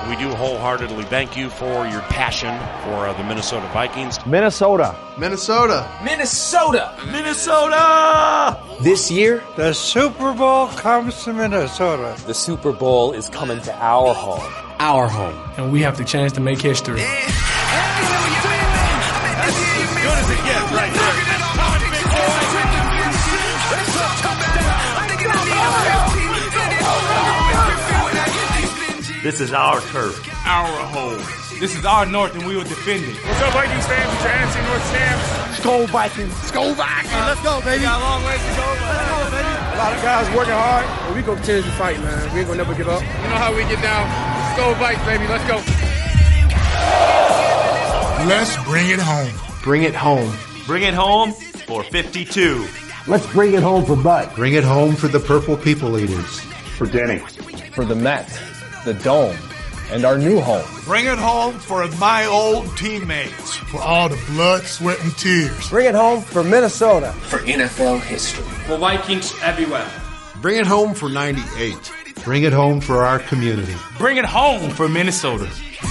We do wholeheartedly thank you for your passion for the Minnesota Vikings. Minnesota. Minnesota. Minnesota. Minnesota! This year, the Super Bowl comes to Minnesota. The Super Bowl is coming to our home. Our home. And we have the chance to make history. As good as it gets right there. This is our turf. Our home. This is our North, and we will defend it. What's up, Vikings fans? It's your NFC North Stamps. Skol Vikings. Skol Vikings. Hey, let's go, baby. We got a long ways to go. Let's go, baby. A lot of guys working hard. And we go continue to fight, man. We ain't gonna never give up. You know how we get down. Skol Vikings, baby. Let's go. Let's bring it home. Bring it home. Bring it home for 52. Let's bring it home for Bud. Bring it home for the Purple People Eaters. For Denny. For the Met, the Dome, and our new home. Bring it home for my old teammates. For all the blood, sweat, and tears. Bring it home for Minnesota. For NFL history. For Vikings everywhere. Bring it home for 98. Bring it home for our community. Bring it home for Minnesota.